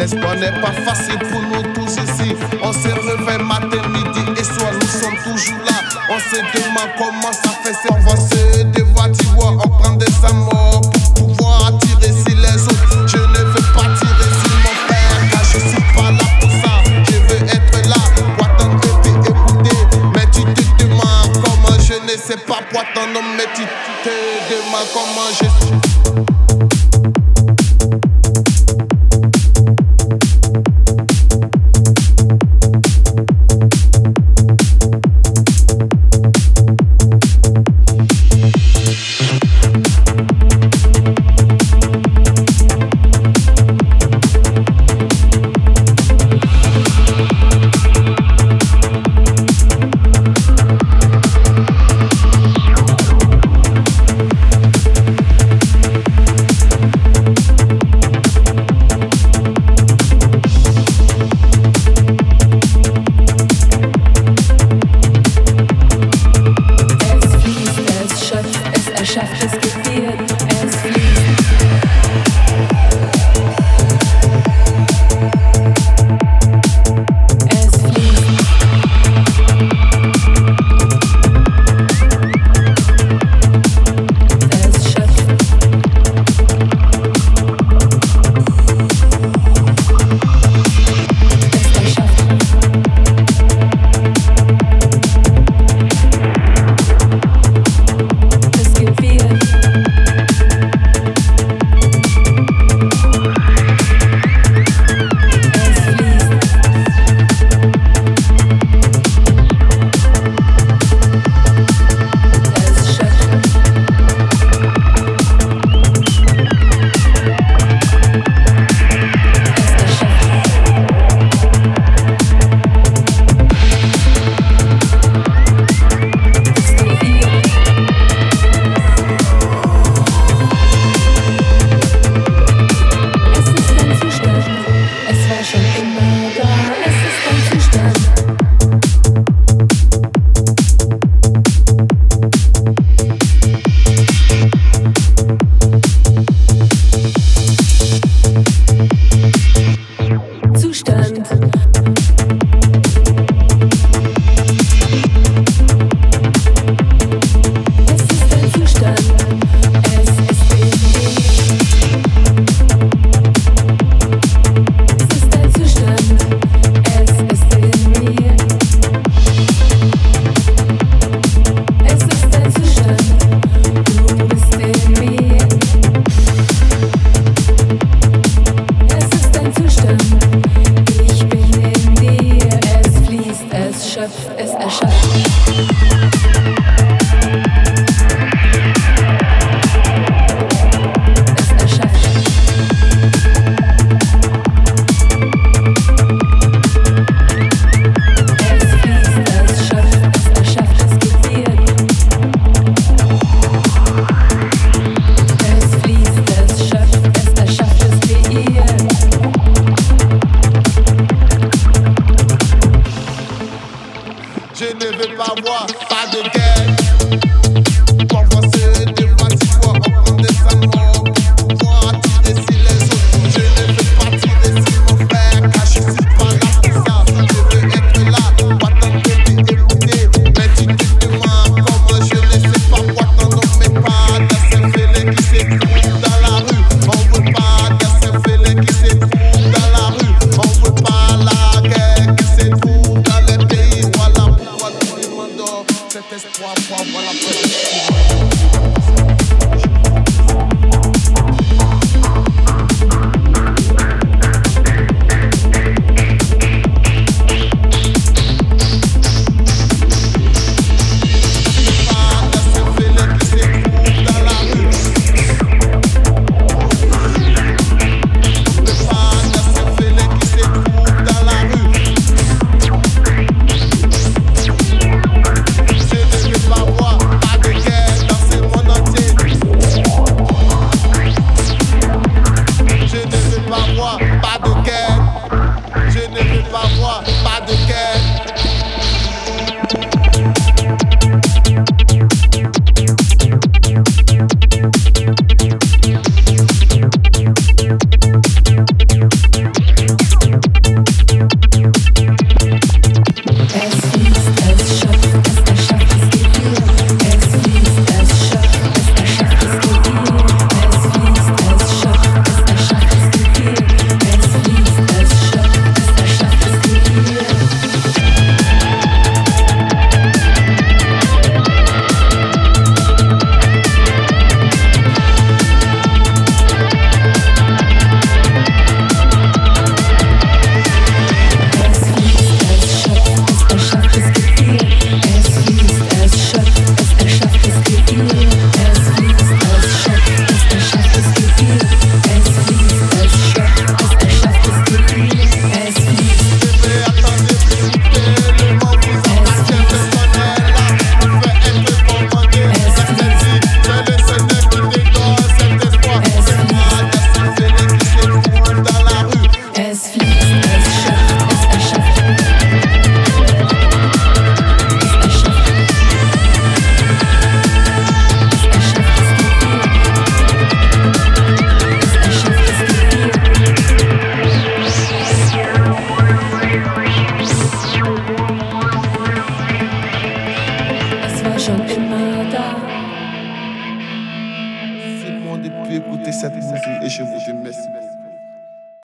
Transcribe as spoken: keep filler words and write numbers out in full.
L'espoir n'est pas facile pour nous tous ici. On se réveille matin, midi et soir, nous sommes toujours là. On se demande comment ça fait, c'est avancer des voitures. On prend des amours pour pouvoir tirer sur les autres. Je ne veux pas tirer sur mon frère, car je suis pas là pour ça. Je veux être là pour attendre et puis écouter. Mais tu te demandes comment je ne sais pas pour attendre, mais tu te demandes comment je suis. cette musique et je vous dis merci.